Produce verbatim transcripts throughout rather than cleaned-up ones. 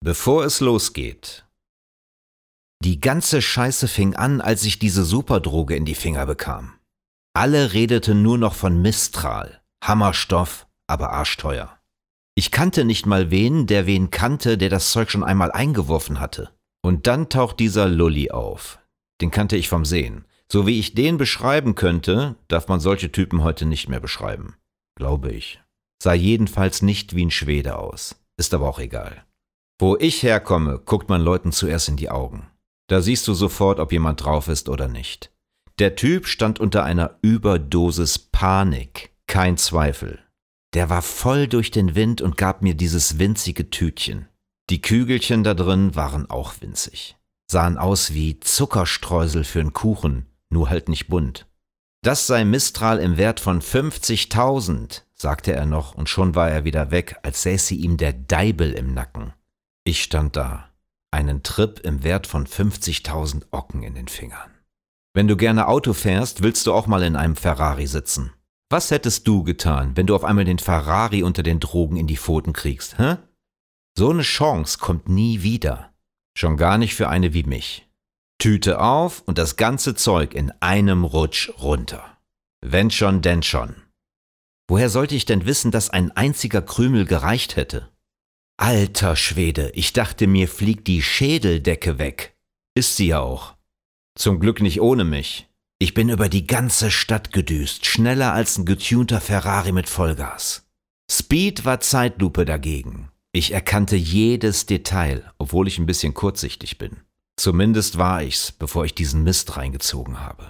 Bevor es losgeht. Die ganze Scheiße fing an, als ich diese Superdroge in die Finger bekam. Alle redeten nur noch von Mistral. Hammerstoff, aber arschteuer. Ich kannte nicht mal wen, der wen kannte, der das Zeug schon einmal eingeworfen hatte. Und dann taucht dieser Lulli auf. Den kannte ich vom Sehen. So wie ich den beschreiben könnte, darf man solche Typen heute nicht mehr beschreiben. Glaube ich. Sah jedenfalls nicht wie ein Schwede aus. Ist aber auch egal. Wo ich herkomme, guckt man Leuten zuerst in die Augen. Da siehst du sofort, ob jemand drauf ist oder nicht. Der Typ stand unter einer Überdosis Panik. Kein Zweifel. Der war voll durch den Wind und gab mir dieses winzige Tütchen. Die Kügelchen da drin waren auch winzig. Sahen aus wie Zuckerstreusel für einen Kuchen, nur halt nicht bunt. Das sei Mistral im Wert von fünfzigtausend, sagte er noch, und schon war er wieder weg, als säße ihm der Deibel im Nacken. Ich stand da, einen Trip im Wert von fünfzigtausend Ocken in den Fingern. Wenn du gerne Auto fährst, willst du auch mal in einem Ferrari sitzen. Was hättest du getan, wenn du auf einmal den Ferrari unter den Drogen in die Pfoten kriegst, hä? So eine Chance kommt nie wieder. Schon gar nicht für eine wie mich. Tüte auf und das ganze Zeug in einem Rutsch runter. Wenn schon, denn schon. Woher sollte ich denn wissen, dass ein einziger Krümel gereicht hätte? Alter Schwede, ich dachte, mir fliegt die Schädeldecke weg. Ist sie ja auch. Zum Glück nicht ohne mich. Ich bin über die ganze Stadt gedüst, schneller als ein getunter Ferrari mit Vollgas. Speed war Zeitlupe dagegen. Ich erkannte jedes Detail, obwohl ich ein bisschen kurzsichtig bin. Zumindest war ich's, bevor ich diesen Mist reingezogen habe.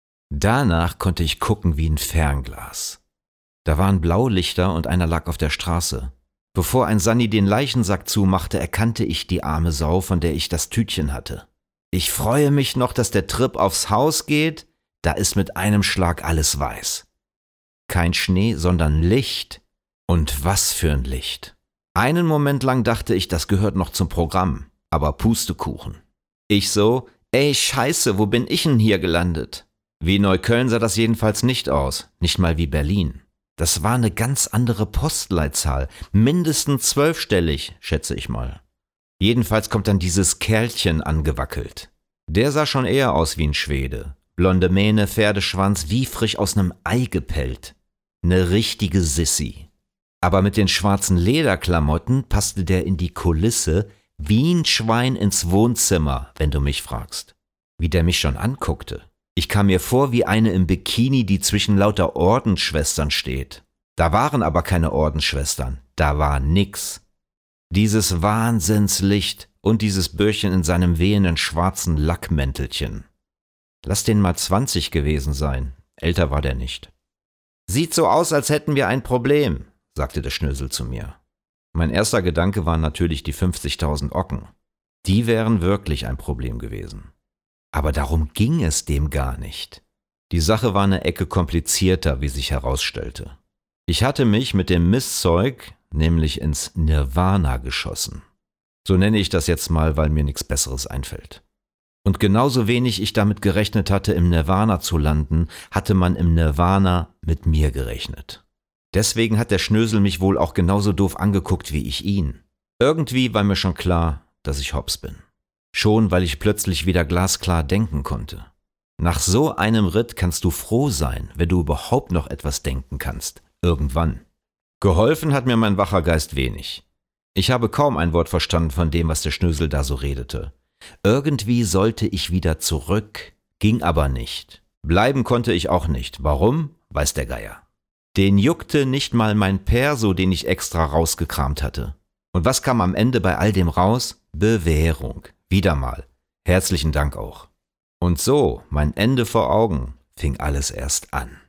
Danach konnte ich gucken wie ein Fernglas. Da waren Blaulichter und einer lag auf der Straße. Bevor ein Sanni den Leichensack zumachte, erkannte ich die arme Sau, von der ich das Tütchen hatte. Ich freue mich noch, dass der Trip aufs Haus geht, da ist mit einem Schlag alles weiß. Kein Schnee, sondern Licht. Und was für ein Licht. Einen Moment lang dachte ich, das gehört noch zum Programm, aber Pustekuchen. Ich so, ey Scheiße, wo bin ich denn hier gelandet? Wie Neukölln sah das jedenfalls nicht aus, nicht mal wie Berlin. Das war eine ganz andere Postleitzahl, mindestens zwölfstellig, schätze ich mal. Jedenfalls kommt dann dieses Kerlchen angewackelt. Der sah schon eher aus wie ein Schwede. Blonde Mähne, Pferdeschwanz, wie frisch aus einem Ei gepellt. Eine richtige Sissi. Aber mit den schwarzen Lederklamotten passte der in die Kulisse wie ein Schwein ins Wohnzimmer, wenn du mich fragst. Wie der mich schon anguckte. Ich kam mir vor wie eine im Bikini, die zwischen lauter Ordensschwestern steht. Da waren aber keine Ordensschwestern, da war nix. Dieses Wahnsinnslicht und dieses Bürchen in seinem wehenden schwarzen Lackmäntelchen. Lass den mal zwanzig gewesen sein, älter war der nicht. Sieht so aus, als hätten wir ein Problem, sagte der Schnösel zu mir. Mein erster Gedanke waren natürlich die fünfzigtausend Ocken. Die wären wirklich ein Problem gewesen. Aber darum ging es dem gar nicht. Die Sache war eine Ecke komplizierter, wie sich herausstellte. Ich hatte mich mit dem Mistzeug nämlich ins Nirvana geschossen. So nenne ich das jetzt mal, weil mir nichts Besseres einfällt. Und genauso wenig ich damit gerechnet hatte, im Nirvana zu landen, hatte man im Nirvana mit mir gerechnet. Deswegen hat der Schnösel mich wohl auch genauso doof angeguckt wie ich ihn. Irgendwie war mir schon klar, dass ich hops bin. Schon, weil ich plötzlich wieder glasklar denken konnte. Nach so einem Ritt kannst du froh sein, wenn du überhaupt noch etwas denken kannst. Irgendwann. Geholfen hat mir mein wacher Geist wenig. Ich habe kaum ein Wort verstanden von dem, was der Schnösel da so redete. Irgendwie sollte ich wieder zurück, ging aber nicht. Bleiben konnte ich auch nicht. Warum? Weiß der Geier. Den juckte nicht mal mein Perso, den ich extra rausgekramt hatte. Und was kam am Ende bei all dem raus? Bewährung. Wieder mal. Herzlichen Dank auch. Und so, mein Ende vor Augen, fing alles erst an.